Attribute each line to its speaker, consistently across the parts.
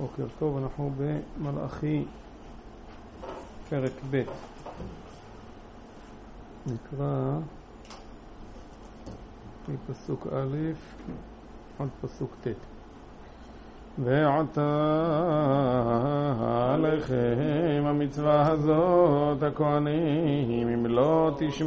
Speaker 1: בוקר טוב, אנחנו במלאכי פרק ב'. נקרא מפסוק א' עד פסוק ט'. ועתה עליכם המצווה הזאת הכהנים, אם לא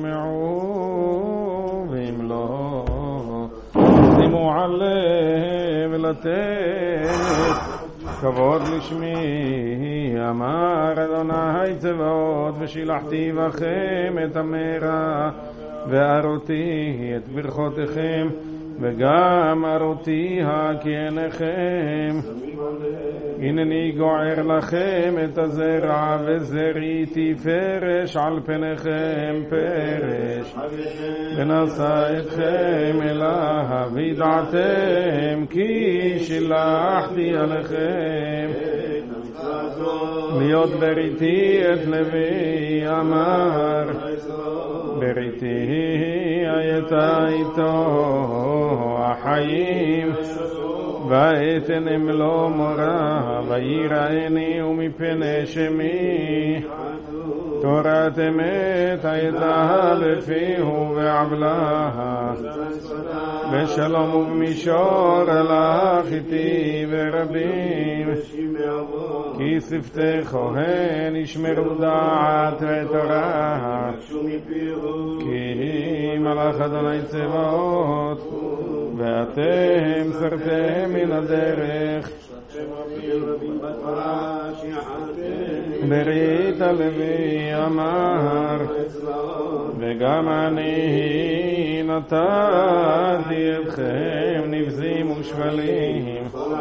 Speaker 1: תשמעו ואם לא שימו עליהם לתת כבוד לשמי, אמר אדוני צבאות, ושילחתי בכם את המרע וארותי את ברכותיכם וגם ארותיה כי עיניכם, הנני גוער לכם את הזרע וזריתי פרש על פניכם פרש, ונשא אתכם אליו וידעתם כי שילחתי עליכם להיות בריתי את לוי, אמר בריתי הייתה איתו החיים ואתנם לו מורה ויראני ומפני שמי תורת אמת הייתה בפיהו ועבלה בשלום ובמישור הלך איתי ברבים, כי שפתי כהן ישמרו דעת ותורה, כי מלאך אדוני צבאות ואתם סרתם מן הדרך ברית הלוי, אמר וגם אני נתתי אתכם נבזים ושבלים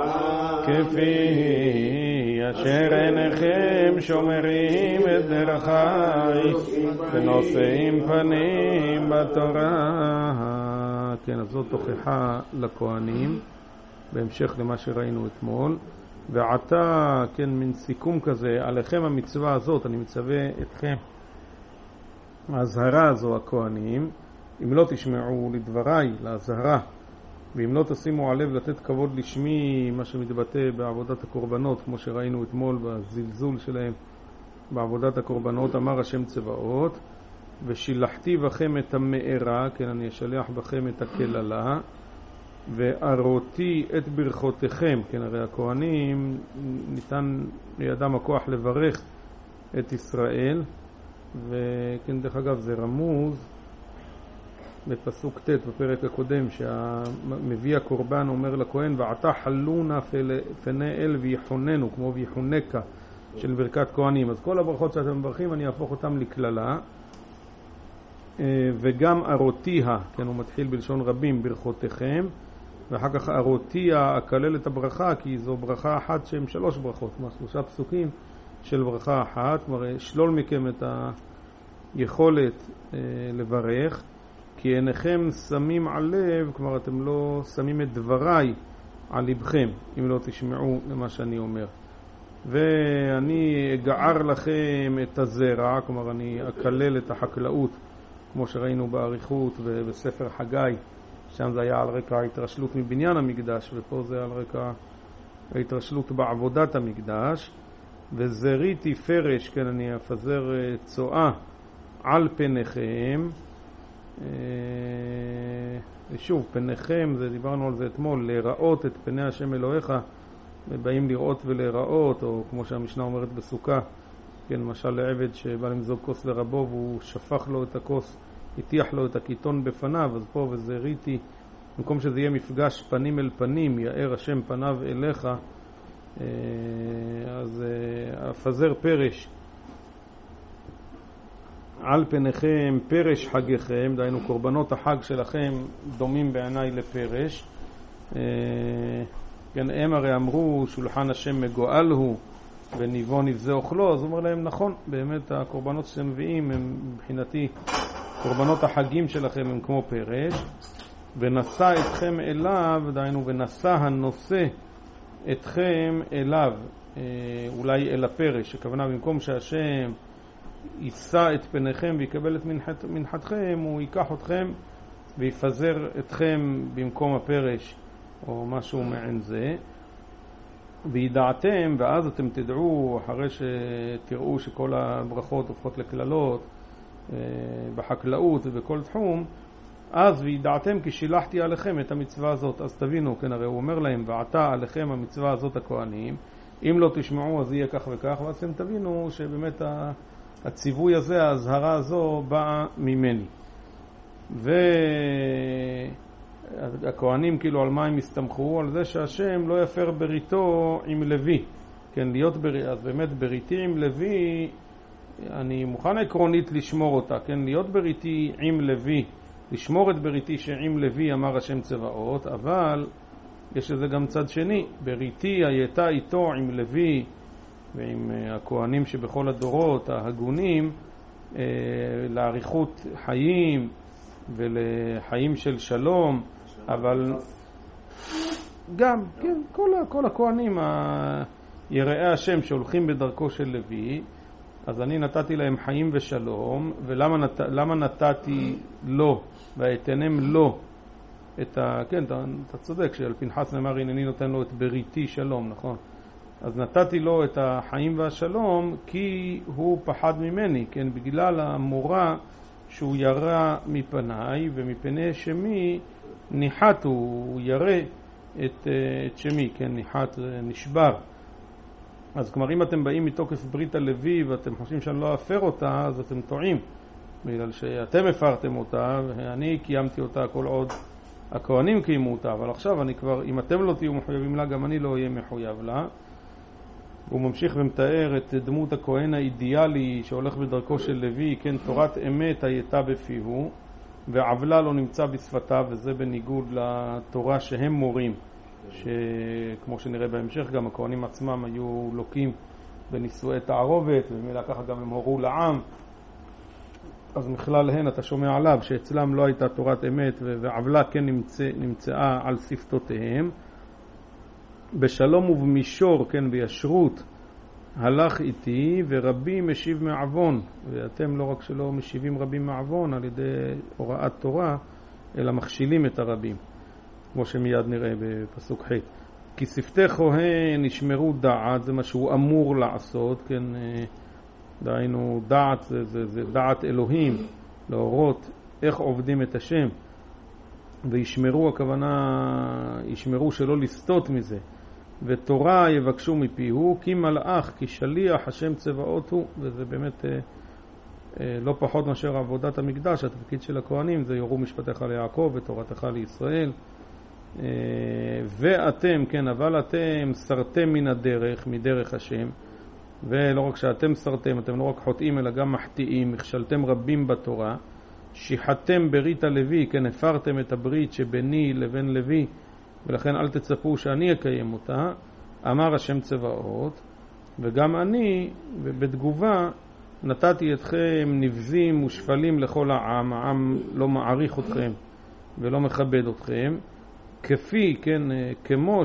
Speaker 1: כפי אשר עיניכם שומרים את דרכי ונושאים פנים בתורה. כן, אז זאת תוכחה לכהנים בהמשך למה שראינו אתמול. ועתה, כן, מן סיכום כזה, עליכם המצווה הזאת, אני מצווה אתכם, ההזהרה הזו הכהנים, אם לא תשמעו לדבריי, להזהרה, ואם לא תשימו עליו לתת כבוד לשמי, מה שמתבטא בעבודת הקורבנות, כמו שראינו אתמול בזלזול שלהם בעבודת הקורבנות, אמר השם צבאות, ושילחתי בכם את המארה, כן, אני אשלח בכם את הכללה, וארותי את ברכותיכם, כן, הרי הכהנים ניתן לידם הכוח לברך את ישראל, וכן, דרך אגב, זה רמוז בפסוק ט' בפרק הקודם, שהמביא הקורבן אומר לכהן, ועתה חלונה פני אל ויחוננו, כמו ויחונקה של ברכת כהנים. אז כל הברכות שאתם מברכים אני אהפוך אותם לכללה, וגם ארותיה, כן, הוא מתחיל בלשון רבים, ברכותיכם, ואחר כך ארותיה אקלל את הברכה, כי זו ברכה אחת שהם שלוש ברכות, שלושה פסוקים של ברכה אחת, מראה שלול מכם את היכולת לברך, כי עיניכם שמים על לב, כלומר אתם לא שמים את דבריי על לבכם, אם לא תשמעו למה שאני אומר. ואני אגער לכם את הזרע, כלומר אני אקלל את החקלאות, כמו שראינו בעריכות ובספר חגי, שם זה היה על רקע ההתרשלות מבניין המקדש, ופה זה על רקע ההתרשלות בעבודת המקדש. וזריתי פרש, כן, אני אפזר צועה על פניכם, ושוב, פניכם, זה דיברנו על זה אתמול, לראות את פני השם אלוהיך, ובאים לראות ולראות, או כמו שהמשנה אומרת בסוכה, כן, למשל לעבד שבא למזוג כוס לרבו והוא שפך לו את הכוס, הטיח לו את הקיטון בפניו, אז פה וזריתי, במקום שזה יהיה מפגש פנים אל פנים, יאר השם פניו אליך, אז אפזר פרש על פניכם פרש חגיכם, דהיינו קורבנות החג שלכם דומים בעיניי לפרש. כן, הם הרי אמרו שולחן השם מגואל הוא וניבו נבזה אוכלו, אז הוא אומר להם נכון, באמת הקורבנות שאתם מביאים הם מבחינתי קורבנות החגים שלכם הם כמו פרש. ונשא אתכם אליו, דהיינו ונשא הנושא אתכם אליו, אולי אל הפרש, הכוונה במקום שהשם יישא את פניכם ויקבל את מנחתכם, הוא ייקח אתכם ויפזר אתכם במקום הפרש או משהו מעין זה. וידעתם, ואז אתם תדעו, אחרי שתראו שכל הברכות הופכות לכללות בחקלאות ובכל תחום, אז וידעתם כי שילחתי עליכם את המצווה הזאת. אז תבינו, כן, הרי הוא אומר להם, ועתה עליכם המצווה הזאת הכהנים, אם לא תשמעו אז יהיה כך וכך, ואז אתם תבינו שבאמת הציווי הזה, ההזהרה הזו באה ממני. והכהנים כאילו על מה הם הסתמכו? על זה שהשם לא יפר בריתו עם לוי. כן, אז באמת בריתי עם לוי, אני מוכן עקרונית לשמור אותה, כן, להיות בריתי עם לוי, לשמור את בריתי שעם לוי אמר השם צבאות, אבל יש לזה גם צד שני, בריתי הייתה איתו עם לוי ועם הכהנים שבכל הדורות ההגונים, לאריכות חיים ולחיים של שלום, אבל גם, כן, כל הכהנים יראי השם שהולכים בדרכו של לוי, אז אני נתתי להם חיים ושלום. ולמה נתתי לו ואתנם לו כן, אתה צודק שעל פנחס נאמר הנני נותן לו את בריתי שלום, נכון? אז נתתי לו את החיים והשלום כי הוא פחד ממני, כן, בגלל המורא שהוא ירא מפניי, ומפני שמי ניחת, הוא ירא את שמי, כן, ניחת, נשבר. אז כלומר, אם אתם באים מתוקף ברית הלוי ואתם חושבים שאני לא אפר אותה, אז אתם טועים, בגלל שאתם הפרתם אותה ואני קיימתי אותה כל עוד הכהנים קיימו אותה, אבל עכשיו אני כבר, אם אתם לא תהיו מחויבים לה, גם אני לא אהיה מחויב לה. הוא ממשיך ומתאר את דמות הכהן האידיאלי שהולך בדרכו של לוי, כן, תורת אמת הייתה בפיהו ועוולה לא נמצא בשפתיו, וזה בניגוד לתורה שהם מורים, שכמו שנראה בהמשך גם הכהנים עצמם היו לוקים בנישואי תערובת, ובמילה ככה גם הם הורו לעם. אז מכלל הן אתה שומע עליו שאצלם לא הייתה תורת אמת, ועוולה כן נמצאה על שפתותיהם. בשלום ובמישור, כן, בישרות הלך איתי, ורבי משיב מעוון, ואתם לא רק שלא משיבים רבים מעוון על ידי הוראת תורה, אלא מכשילים את הרבים, כמו שמיד נראה בפסוק ח'. כי שפתי כהן נשמרו דעת, זה מה שהוא אמור לעשות, כן, דהיינו דעת זה דעת אלוהים, להורות איך עובדים את השם, וישמרו, הכוונה ישמרו שלא לסטות מזה, ותורה יבקשו מפיהו, כי מלאך, כי שליח השם צבאות הוא. וזה באמת לא פחות מאשר עבודת המקדש, התפקיד של הכהנים זה יורו משפטיך ליעקב ותורתך לישראל. ואתם, כן, אבל אתם סרתם מן הדרך, מדרך השם, ולא רק שאתם סרתם, אתם לא רק חוטאים אלא גם מחטיאים, הכשלתם רבים בתורה, שיחתם ברית הלוי, כן, הפרתם את הברית שביני לבין לוי, ולכן אל תצפו שאני אקיים אותה, אמר השם צבאות. וגם אני בתגובה נתתי אתכם נבזים ושפלים לכל העם, העם לא מעריך אתכם ולא מכבד אתכם, כפי, כן, כמו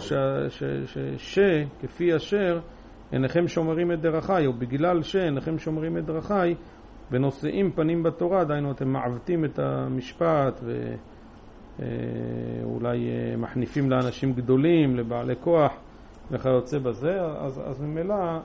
Speaker 1: כפי אשר אינכם שומרים את דרכי, או בגלל שאינכם שומרים את דרכי ונושאים פנים בתורה, דיינו אתם מעוותים את המשפט ואולי מחניפים לאנשים גדולים, לבעלי כוח וכיוצא בזה, אז ממילא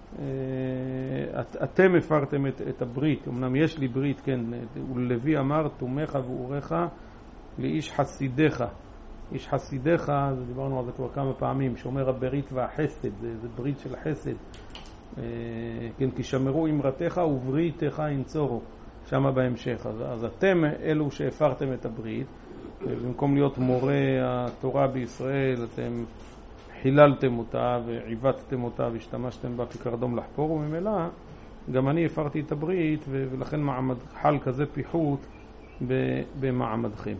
Speaker 1: אתם הפרתם את הברית. אמנם יש לי ברית, כן, ולוי אמר תומך ואורך לאיש חסידך. איש חסידך, דיברנו על זה כבר כמה פעמים, שאומר הברית והחסד, זה ברית של חסד, כן, כי שמרו אמרתך ובריתך ינצורו, שמה בהמשך. אז אתם אלו שהפרתם את הברית, במקום להיות מורה התורה בישראל אתם חיללתם אותה ועיוותתם אותה והשתמשתם בה כקרדום לחפור, וממילא גם אני הפרתי את הברית, ולכן חל כזה פיחות במעמדכם.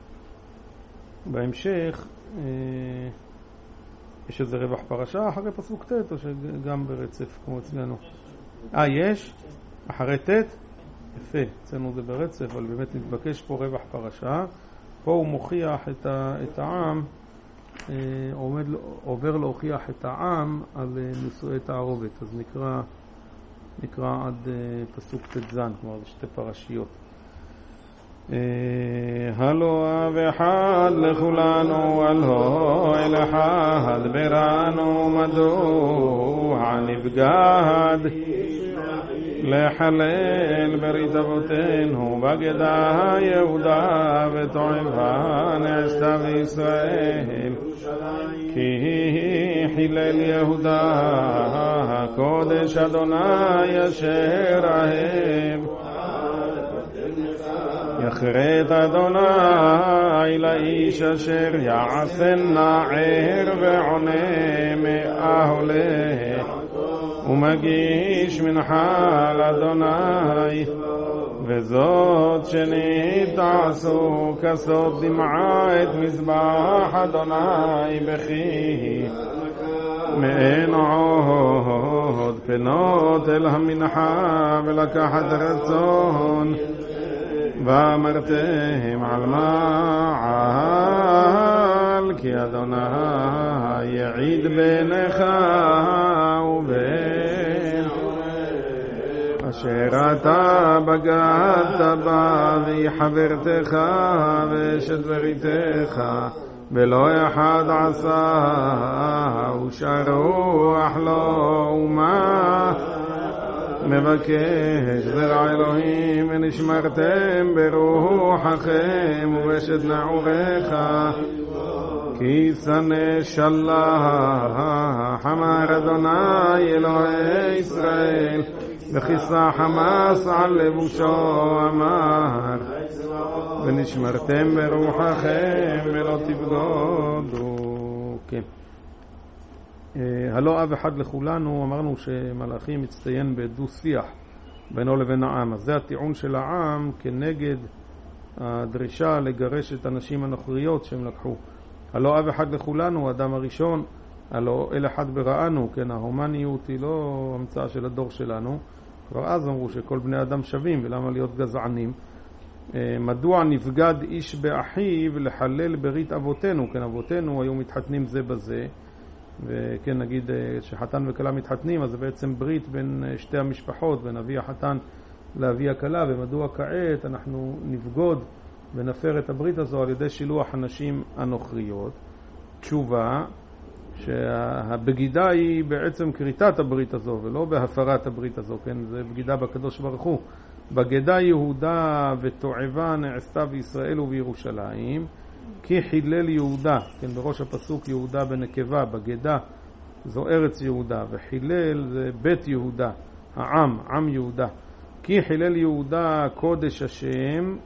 Speaker 1: בהמשך יש איזה רווח פרשה אחרי פסוק ט', או שגם ברצף כמו אצלנו? יש? אחרי ט'? יפה, אצלנו זה ברצף, אבל באמת נתבקש פה רווח פרשה. פה הוא מוכיח את העם, עובר להוכיח את העם על נישואי תערובת. אז נקרא עד פסוק ט' זן, כלומר זה שתי פרשיות. הלא אב אחד לכולנו, הלא אל אחד בראנו, מדוע נבגד לחלל ברית אבותינו, בגדה יהודה ותועבה נעשתה בישראל, כי חילל יהודה קודש אדוני אשר אהב, יחרט אדוני לאיש אשר יעשנה ער ועונה מאהלה, ומגיש מנחה לאדוני, וזאת שנית תעשו כסות דמעה את מזבח אדוני בכי, מאין עוד פנות אל המנחה ולקחת רצון, ואמרתם על מעל, כי אדוני יעיד בינך ובין אשר אתה בגדת בה, והיא חברתך ואשת בריתך, ולא אחד עשה ושרוח לו ומה מבקש זרע אלוהים, ונשמרתם ברוחכם ובשת נעוריך, כי שנא שלח אמר אדוני אלוהי ישראל, וכיסה חמאס על לבושו אמר, ונשמרתם ברוחכם ולא תבגודו. כן. הלא אב אחד לכולנו, אמרנו שמלאכים מצטיין בדו שיח בינו לבין העם, אז זה הטיעון של העם כנגד הדרישה לגרש את הנשים הנוכריות שהם לקחו. הלא אב אחד לכולנו, האדם הראשון, הלא אל אחד בראנו, כן, ההומניות היא לא המצאה של הדור שלנו, כבר אז אמרו שכל בני אדם שווים, ולמה להיות גזענים? מדוע נבגד איש באחיו לחלל ברית אבותינו? כן, אבותינו היו מתחתנים זה בזה, וכן נגיד שחתן וכלה מתחתנים, אז זה בעצם ברית בין שתי המשפחות, בין אבי החתן לאבי הכלה, ומדוע כעת אנחנו נבגוד ונפר את הברית הזו על ידי שילוח הנשים הנוכריות? תשובה שהבגידה היא בעצם כריתת הברית הזו ולא בהפרת הברית הזו, כן, זה בגידה בקדוש ברוך הוא. בגדה יהודה ותועבה נעשתה בישראל ובירושלים, כי חילל יהודה, כן, בראש הפסוק יהודה בנקבה, בגדה זו ארץ יהודה, וחילל זה בית יהודה, העם, עם יהודה. כי חילל יהודה קודש השם,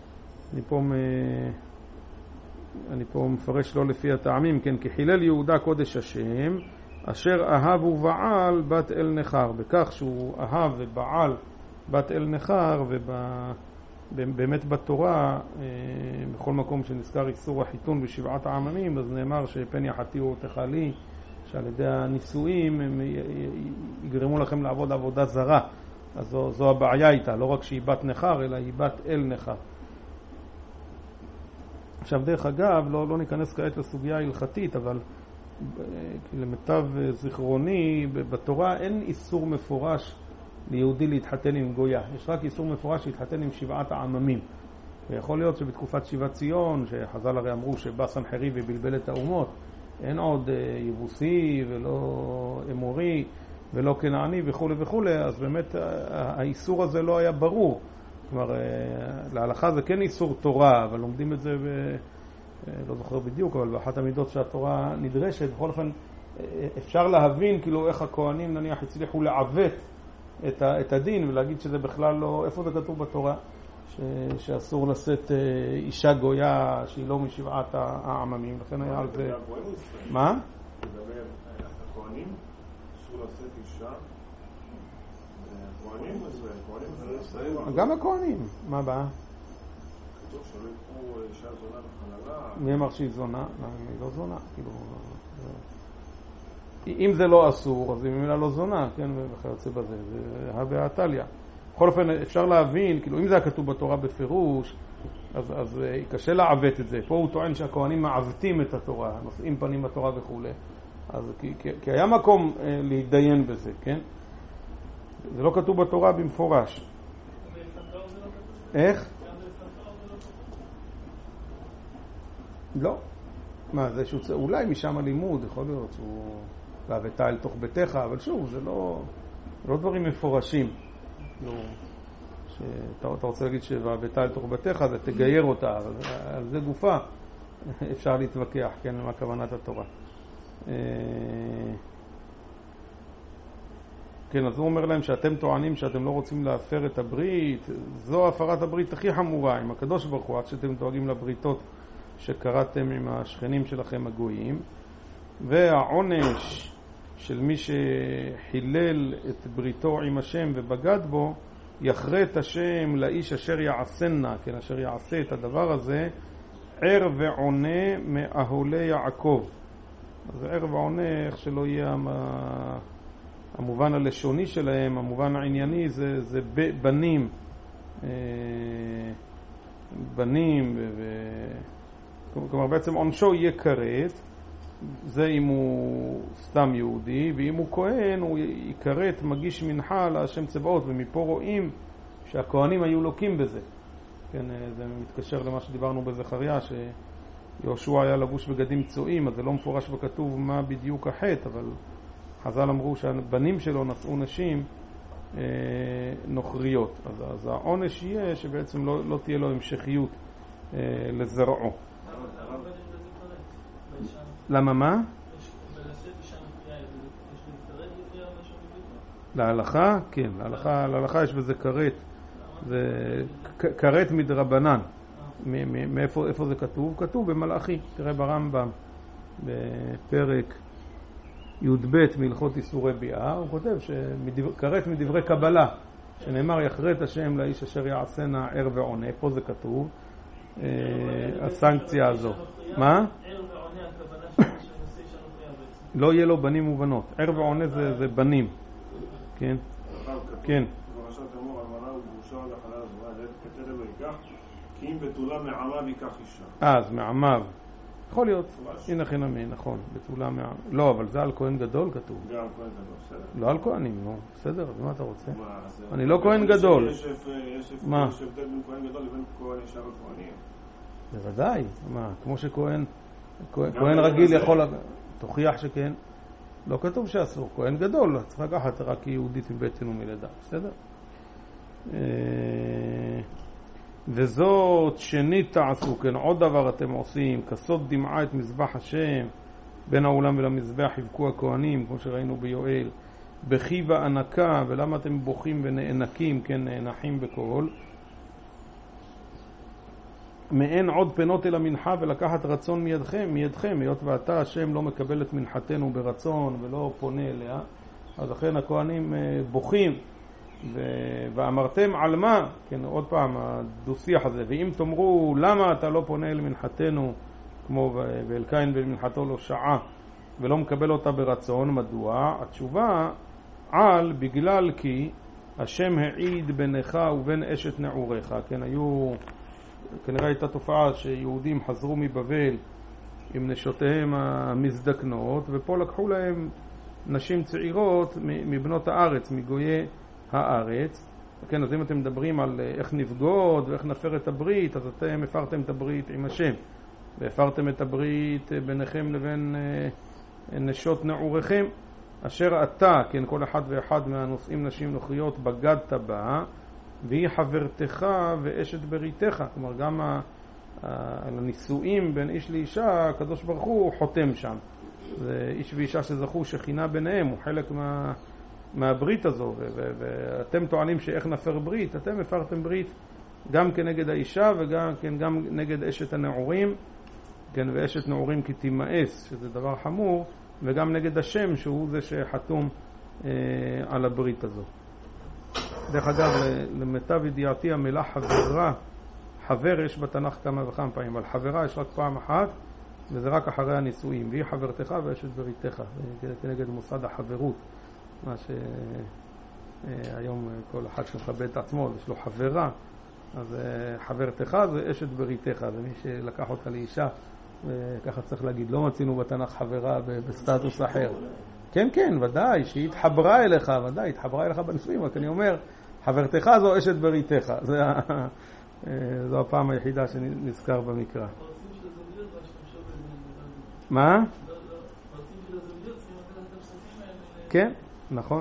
Speaker 1: אני פה מפרש לא לפי הטעמים, כן, כי חילל יהודה קודש השם, אשר אהב ובעל בת אל נחר, בכך שהוא אהב ובעל בת אל נחר, ובאמת בתורה, בכל מקום שנזכר איסור החיתון בשבעת העממים, אז נאמר שפן יחתיהו תחלי, שעל ידי הנישואים הם יגרמו לכם לעבוד עבודה זרה. אז זו הבעיה איתה, לא רק שהיא בת נחר, אלא היא בת אל נחר. עכשיו דרך אגב, לא ניכנס כעת לסוגיה ההלכתית, אבל למיטב זיכרוני, בתורה אין איסור מפורש ליהודי להתחתן עם גויה. יש רק איסור מפורש להתחתן עם שבעת העממים. ויכול להיות שבתקופת שיבת ציון, שחז"ל הרי אמרו שבא סנחריב ובלבל את האומות, אין עוד יבוסי ולא אמורי ולא כנעני וכו' וכו', אז באמת האיסור הזה לא היה ברור. כלומר, להלכה זה כן איסור תורה, אבל לומדים את זה לא זוכר בדיוק, אבל באחת המידות שהתורה נדרשת, בכל אופן אפשר להבין כאילו איך הכהנים נניח הצליחו לעוות את הדין ולהגיד שזה בכלל לא, איפה זה כתוב בתורה שאסור לשאת אישה גויה שהיא לא משבעת העממים, לכן היה על זה מה?
Speaker 2: הכהנים אסור לשאת אישה,
Speaker 1: גם הכהנים, מה בא?
Speaker 2: כתוב שלא יקחו אישה זונה בחללה.
Speaker 1: מי אמר שהיא זונה? היא לא זונה, כאילו אם זה לא אסור, אז היא ממילא לא זונה, כן, וכיוצא בזה, זה הבא עתליה. בכל אופן, אפשר להבין, כאילו, אם זה כתוב בתורה בפירוש, אז קשה לעוות את זה. פה הוא טוען שהכהנים מעוותים את התורה, נושאים פנים בתורה וכו'. אז כי היה מקום להתדיין בזה, כן? זה לא כתוב בתורה במפורש. איך? לא. מה, זה אולי משם הלימוד, יכול להיות שהוא והבאת אל תוך ביתך, אבל שוב, זה לא דברים מפורשים. אתה רוצה להגיד שהבאת אל תוך ביתך, זה תגייר אותה, אבל על זה גופה אפשר להתווכח, כן, מה כוונת התורה. כן, אז הוא אומר להם שאתם טוענים שאתם לא רוצים להפר את הברית, זו הפרת הברית הכי חמורה עם הקדוש ברוך הוא, עד שאתם דואגים לבריתות שקראתם עם השכנים שלכם הגויים, והעונש של מי שחילל את בריתו עם השם ובגד בו, יחרט השם לאיש אשר יעשנה, כן, אשר יעשה את הדבר הזה, ער ועונה מאהולי יעקב. אז ער ועונה, איך שלא יהיה המובן הלשוני שלהם, המובן הענייני, זה בנים, בנים, כלומר בעצם עונשו יהיה כרת, זה אם הוא סתם יהודי, ואם הוא כהן הוא יקרת מגיש מנחה להשם צבאות, ומפה רואים שהכהנים היו לוקים בזה. כן, זה מתקשר למה שדיברנו בזכריה, שיהושע היה לבוש בגדים צועים, אז זה לא מפורש בכתוב מה בדיוק החטא, אבל חז"ל אמרו שהבנים שלו נשאו נשים נוכריות. אז העונש יהיה שבעצם לא תהיה לו המשכיות לזרעו. למה מה? להלכה? כן, להלכה יש בזה כרת. זה כרת מדרבנן. איפה זה כתוב? כתוב במלאכי. תראה ברמב"ם בפרק י"ב מהלכות איסורי ביאה, הוא כותב שכרת מדברי קבלה, שנאמר יחרט השם לאיש אשר יעשנה ער ועונה. פה זה כתוב הסנקציה הזו. מה? לא יהיה לו בנים ובנות. ער ועונה זה בנים. כן? כן.
Speaker 2: בפרשת אמור, אלמנה וגרושה לחלל הזמן, כתר לא ייקח, כי אם בתולה מעמיו ייקח אישה.
Speaker 1: אז מעמיו. יכול להיות. הנה חינמי, נכון. בתולה מעמיו. לא, אבל זה על כהן גדול כתוב.
Speaker 2: גם על כהן גדול, בסדר.
Speaker 1: לא על כהנים, לא. בסדר, אז מה אתה רוצה? אני לא כהן גדול.
Speaker 2: יש הבדל בין כהן גדול לבין כהן ישר וכהנים.
Speaker 1: בוודאי. מה, כמו שכהן רגיל יכול... תוכיח שכן. לא כתוב שאסור. כהן גדול, צריך לקחת רק יהודית מבטן ומלידה. בסדר? וזאת שנית תעשו, כן, עוד דבר אתם עושים, כסות דמעה את מזבח השם, בין העולם ולמזבח יבכו הכהנים, כמו שראינו ביואל, בכי וענקה, ולמה אתם בוכים ונאנקים, כן, נאנחים בקול, מעין עוד פנות אל המנחה ולקחת רצון מידכם, היות ואתה השם לא מקבל את מנחתנו ברצון ולא פונה אליה, אז לכן הכהנים בוכים, ואמרתם על מה, כן, עוד פעם הדו-שיח הזה, ואם תאמרו למה אתה לא פונה אל מנחתנו, כמו ואלקין ולמנחתו לא שעה, ולא מקבל אותה ברצון, מדוע? התשובה על בגלל כי השם העיד בינך ובין אשת נעוריך, כן, כנראה הייתה תופעה שיהודים חזרו מבבל עם נשותיהם המזדקנות, ופה לקחו להם נשים צעירות מבנות הארץ, מגויי הארץ. כן, אז אם אתם מדברים על איך נבגוד ואיך נפר את הברית, אז אתם הפרתם את הברית עם השם, והפרתם את הברית ביניכם לבין נשות נעוריכם, אשר אתה, כן, כל אחד ואחד מהנושאים נשים נוכריות בגדת בה, והיא חברתך ואשת בריתך. כלומר, גם על הנישואים בין איש לאישה, הקדוש ברוך הוא חותם שם. זה איש ואישה שזכו שכינה ביניהם, הוא חלק מהברית הזו, ואתם טוענים שאיך נפר ברית, אתם הפרתם ברית גם כנגד האישה וגם כן, גם נגד אשת הנעורים, כן, ואשת נעורים כי תימאס, שזה דבר חמור, וגם נגד השם שהוא זה שחתום על הברית הזו. דרך אגב, למיטב ידיעתי המילה חברה, חבר יש בתנ"ך כמה וכמה פעמים, אבל חברה יש רק פעם אחת, וזה רק אחרי הנישואים, והיא חברתך ואשת בריתך, כנגד מוסד החברות, מה שהיום כל אחד שמכבד את עצמו, יש לו חברה, אז חברתך זה אשת בריתך, זה מי שלקח אותה לאישה, וככה צריך להגיד, לא מצינו בתנ"ך חברה בסטטוס אחר. כן, כן, ודאי, שהיא התחברה אליך, ודאי, התחברה אליך בנישואים, רק אני אומר, חברתך זו אשת בריתך, זו הפעם היחידה שנזכר במקרא. מה? כן, נכון.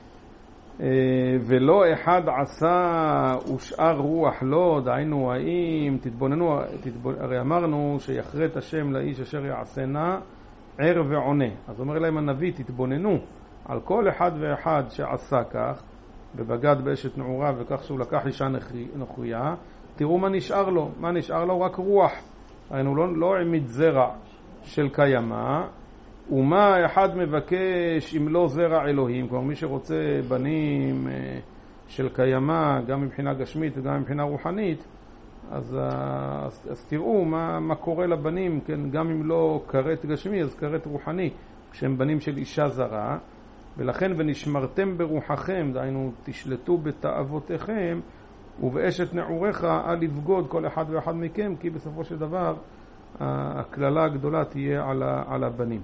Speaker 1: ולא אחד עשה ושאר רוח לא, דהיינו האם תתבוננו, הרי אמרנו שיחרט השם לאיש אשר יעשנה ער ועונה. אז אומר להם הנביא, תתבוננו על כל אחד ואחד שעשה כך ובגד באשת נעורה וכך שהוא לקח אישה נוכריה, תראו מה נשאר לו. מה נשאר לו? רק רוח. היינו לא עמיד זרע של קיימה, ומה אחד מבקש אם לא זרע אלוהים. כלומר מי שרוצה בנים של קיימה גם מבחינה גשמית וגם מבחינה רוחנית, אז תראו מה קורה לבנים, כן? גם אם לא כרת גשמי אז כרת רוחני, כשהם בנים של אישה זרה. ולכן ונשמרתם ברוחכם, דהיינו תשלטו בתאוותיכם, ובאשת נעוריך אל לבגוד כל אחד ואחד מכם, כי בסופו של דבר הכללה הגדולה תהיה על הבנים.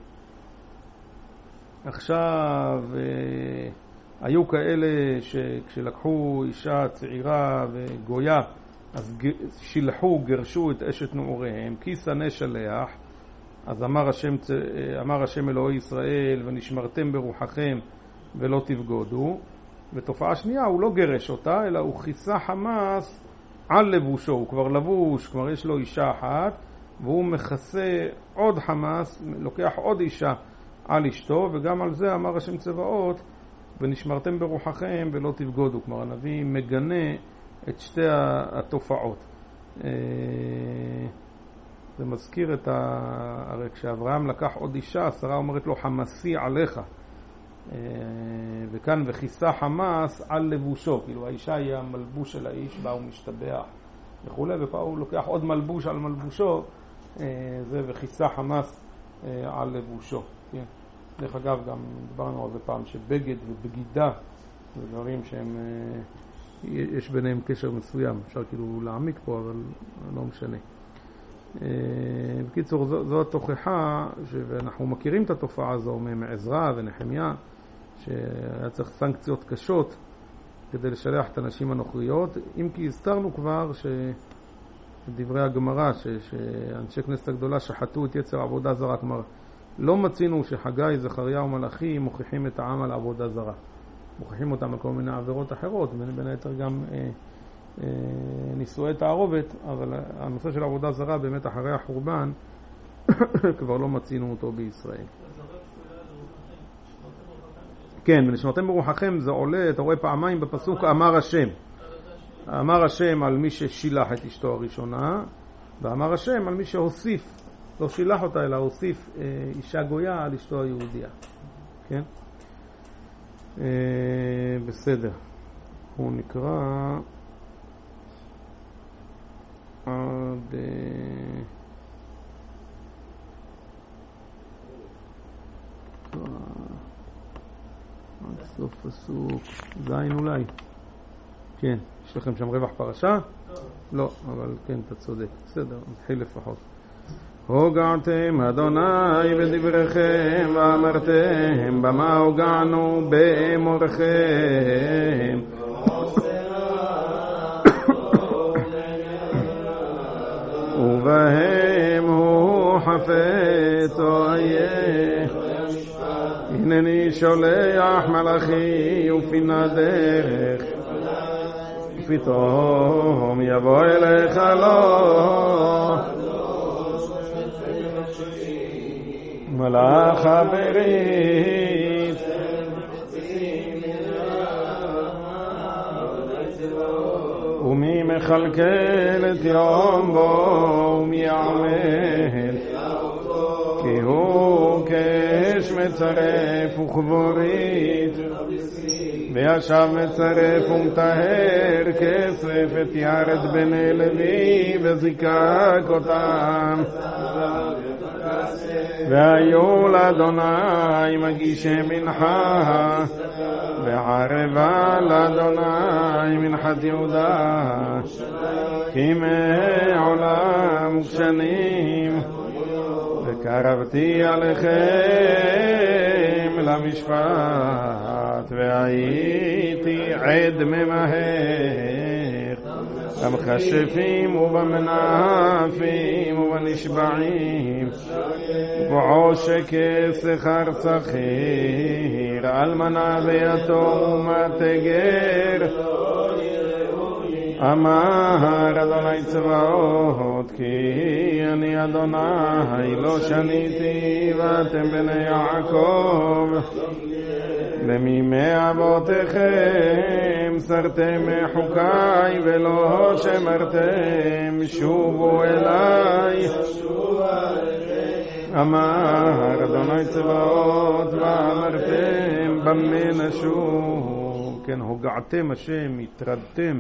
Speaker 1: עכשיו היו כאלה שכשלקחו אישה צעירה וגויה אז שילחו, גרשו את אשת נעוריהם, כי שנא שלח. אז אמר השם אלוהי ישראל, ונשמרתם ברוחכם ולא תבגודו. ותופעה שנייה, הוא לא גרש אותה, אלא הוא כיסה חמאס על לבושו. הוא כבר לבוש, כבר יש לו אישה אחת, והוא מכסה עוד חמאס, לוקח עוד אישה על אשתו, וגם על זה אמר השם צבאות, ונשמרתם ברוחכם ולא תבגודו. כלומר הנביא מגנה את שתי התופעות. זה מזכיר הרי כשאברהם לקח עוד אישה, שרה אומרת לו חמאסי עליך, וכאן וכיסה חמאס על לבושו, כאילו האישה היא המלבוש של האיש בה הוא משתבח וכו', ופה הוא לוקח עוד מלבוש על מלבושו, זה וכיסה חמאס על לבושו. כן? דרך אגב גם דיברנו הרבה פעם שבגד ובגידה זה דברים שהם יש ביניהם קשר מסוים, אפשר כאילו להעמיק פה אבל לא משנה. בקיצור זו התוכחה, ואנחנו מכירים את התופעה הזו מעזרא ונחמיה, שהיה צריך סנקציות קשות כדי לשלח את הנשים הנוכריות, אם כי הזכרנו כבר שדברי הגמרא שאנשי כנסת הגדולה שחטו את יצר עבודה זרה, כלומר לא מצינו שחגי, זכריה ומלאכי מוכיחים את העם על עבודה זרה, מוכיחים אותם על כל מיני עבירות אחרות, בין היתר גם נישואי תערובת, אבל הנושא של עבודה זרה באמת אחרי החורבן כבר לא מצינו אותו בישראל. כן, ונשמרתם ברוחכם זה עולה, אתה רואה פעמיים בפסוק אמר השם. אמר השם על מי ששילח את אשתו הראשונה, ואמר השם על מי שהוסיף, לא שילח אותה אלא הוסיף אישה גויה על אשתו היהודיה. כן? בסדר. הוא נקרא עד סוף פסוק זין אולי. כן, יש לכם שם רווח פרשה? לא, אבל כן, אתה צודק. בסדר, נתחיל לפחות. הוגעתם אדוני בדבריכם ואמרתם במה הוגענו באמורכם ובהם הוא חפץ או איה הנני שולח מלאכי ופינה דרך פתאום יבוא אליך לא מלאך הברית ומי מכלכל את יום בו ומי יעמל כי הוא כאש מצרף וכבורית וישב מצרף ומטהר כסף את ירד בני לוי וזיקק אותם והיו לאדוני מגישי מנחה וערבה לאדוני מנחת יהודה כי מעולם שנים וקרבתי עליכם למשפט והייתי עד ממהר במכשפים ובמנפים ובנשבעים ועושק שכר שכיר, אלמנה ויתום ותגר. אמר אדוני צבאות, כי אני אדוני לא שניתי ואתם בני יעקב, למימי אבותיכם סרתם חוקי ולא שמרתם, שובו אליי. אמר אדוני צבאות, ואמרתם במה נשוב. כן, הוגעתם השם, התרדתם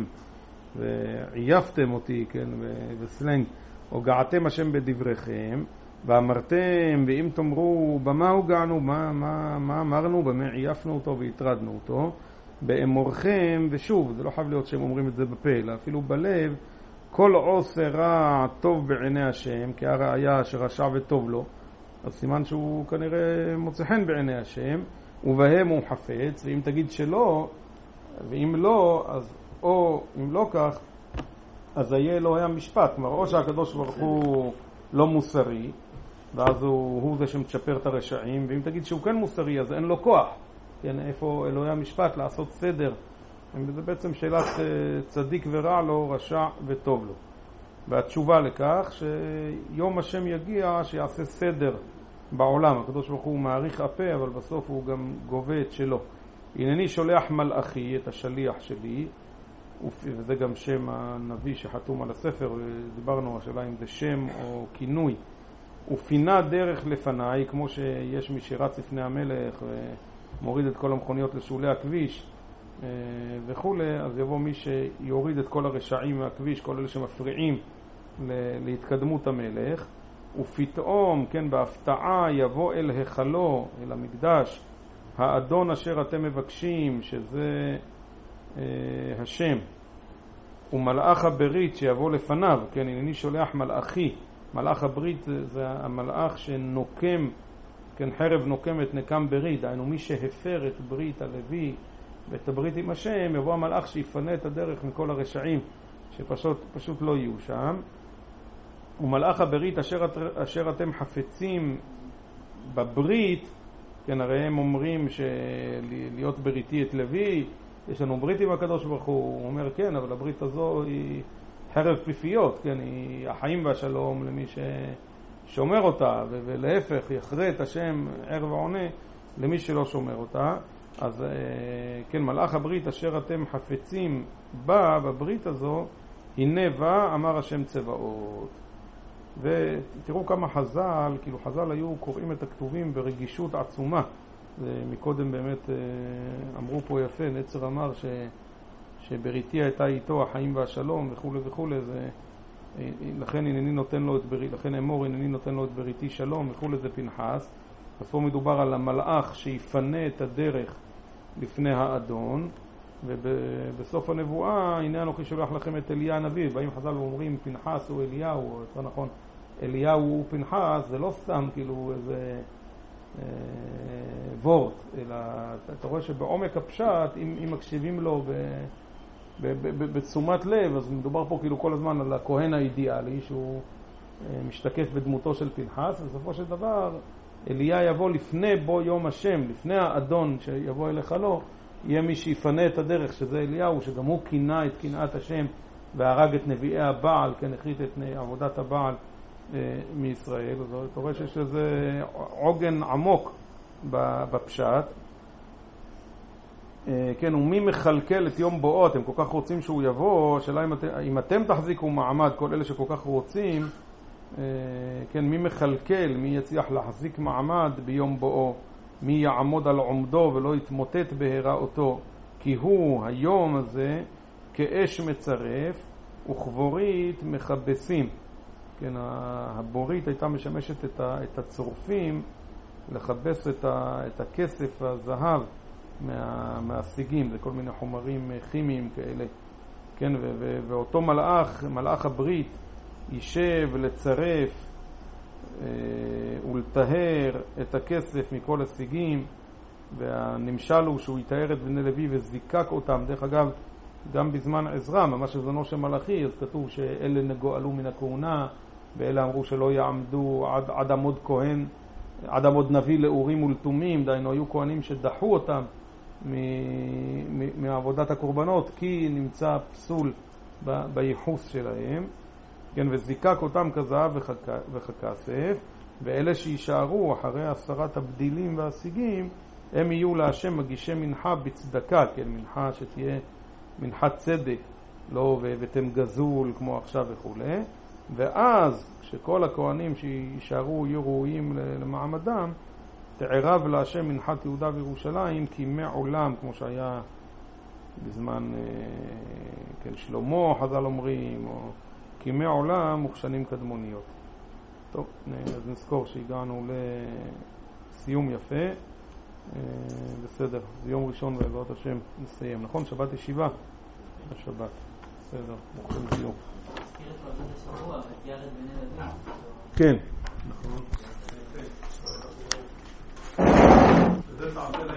Speaker 1: ועייפתם אותי, כן, בסלנג, הוגעתם השם בדבריכם, ואמרתם, ואם תאמרו במה הוגענו, מה אמרנו, במה עייפנו אותו והתרדנו אותו, באמורכם, ושוב, זה לא חייב להיות שהם אומרים את זה בפה, אלא אפילו בלב, כל עושה רע טוב בעיני השם, כי הראיה שרשע וטוב לו, אז סימן שהוא כנראה מוצא חן בעיני השם, ובהם הוא חפץ, ואם תגיד שלא, ואם לא, אז או אם לא כך, אז היה לא היה משפט, כלומר, או שהקדוש ברוך הוא לא מוסרי, ואז הוא זה שמצ'פר את הרשעים, ואם תגיד שהוא כן מוסרי, אז אין לו כוח, כן, איפה אלוהי המשפט לעשות סדר. זה בעצם שאלת צדיק ורע לו, רשע וטוב לו. והתשובה לכך שיום השם יגיע שיעשה סדר בעולם. הקדוש ברוך הוא מעריך אפה, אבל בסוף הוא גם גובה את שלו. הנני שולח מלאכי, את השליח שלי, וזה גם שם הנביא שחתום על הספר, דיברנו השאלה אם זה שם או כינוי, ופינה דרך לפניי, כמו שיש מי שרץ לפני המלך ומוריד את כל המכוניות לשולי הכביש וכו', אז יבוא מי שיוריד את כל הרשעים מהכביש, כל אלה שמפריעים להתקדמות המלך, ופתאום, כן, בהפתעה יבוא אל החלו, אל המקדש, האדון אשר אתם מבקשים, שזה השם, ומלאך הברית שיבוא לפניו, כן, הנני שולח מלאכי. מלאך הברית זה המלאך שנוקם, כן, חרב נוקמת נקם ברית, דהיינו מי שהפר את ברית הלוי ואת הברית עם השם, יבוא המלאך שיפנה את הדרך מכל הרשעים שפשוט לא יהיו שם. ומלאך הברית אשר אתם חפצים בברית, כן, הרי הם אומרים שלהיות בריתי את לוי, יש לנו ברית עם הקדוש ברוך הוא, הוא אומר כן, אבל הברית הזו היא חרב פיפיות, כן, היא החיים והשלום למי ששומר אותה, ולהפך יחרה את השם ערב ועונה למי שלא שומר אותה. אז כן, מלאך הברית אשר אתם חפצים בה, בברית הזו, הנה בא אמר השם צבאות. ותראו כמה חז"ל, כאילו חז"ל היו קוראים את הכתובים ברגישות עצומה. מקודם באמת אמרו פה יפה, נצר אמר שבריתי הייתה איתו החיים והשלום וכו' וכו', לכן הנני נותן לו את בריתי, לכן אמור הנני נותן לו את בריתי שלום וכו', זה פנחס. אז פה מדובר על המלאך שיפנה את הדרך לפני האדון, ובסוף הנבואה הנה אנוכי שולח לכם את אליה הנביא. באים חז"ל ואומרים פנחס הוא אליהו, זה נכון, אליהו הוא פנחס, זה לא סתם כאילו איזה וורט, אלא אתה רואה שבעומק הפשט, אם מקשיבים לו בתשומת לב, אז מדובר פה כאילו כל הזמן על הכהן האידיאלי שהוא משתקף בדמותו של פנחס, ובסופו של דבר אליה יבוא לפני בו יום השם, לפני האדון שיבוא אליך לו, יהיה מי שיפנה את הדרך, שזה אליהו, שגם הוא קינה את קנאת השם והרג את נביאי הבעל, כן, החריט את עבודת הבעל מישראל. אז אתה רואה שיש איזה עוגן עמוק בפשט. כן, ומי מחלקל את יום בואו, אתם כל כך רוצים שהוא יבוא, השאלה אם אתם תחזיקו מעמד, כל אלה שכל כך רוצים, כן, מי מחלקל, מי יצליח להחזיק מעמד ביום בואו, מי יעמוד על עומדו ולא יתמוטט בהיראותו, כי הוא היום הזה כאש מצרף וכבורית מכבסים. כן, הבורית הייתה משמשת את הצורפים לחבס את הכסף והזהב מהשיגים, זה כל מיני חומרים כימיים כאלה. כן, ואותו מלאך הברית יישב לצרף ולטהר את הכסף מכל השיגים, והנמשל הוא שהוא יטהר את בני לוי וזיקק אותם. דרך אגב, גם בזמן עזרא, ממש בזמנו של מלאכי, אז כתוב שאלה נגואלו מן הכהונה, ואלה אמרו שלא יעמדו עד עמוד כהן אדם עוד נביא לאורים ולתומים, דיינו היו כהנים שדחו אותם מעבודת הקורבנות, כי נמצא פסול בייחוס שלהם, כן, וזיקק אותם כזהב וככסף, ואלה שישארו אחרי הסרת הבדילים והשיגים, הם יהיו להשם מגישי מנחה בצדקה, כן, מנחה שתהיה מנחת צדק, לא ובתם גזול כמו עכשיו וכו'. ואז כשכל הכהנים שישארו יהיו ראויים למעמדם, תערב להשם מנחת יהודה וירושלים כימי עולם, כמו שהיה בזמן כן, שלמה חז"ל אומרים, או כימי עולם וכשנים קדמוניות. טוב, אז נזכור שהגענו לסיום יפה. בסדר, זה יום ראשון בעזרת השם נסיים, נכון? שבת ישיבה בשבת. בסדר, מוכן סיום. כן, נכון. זה תעשה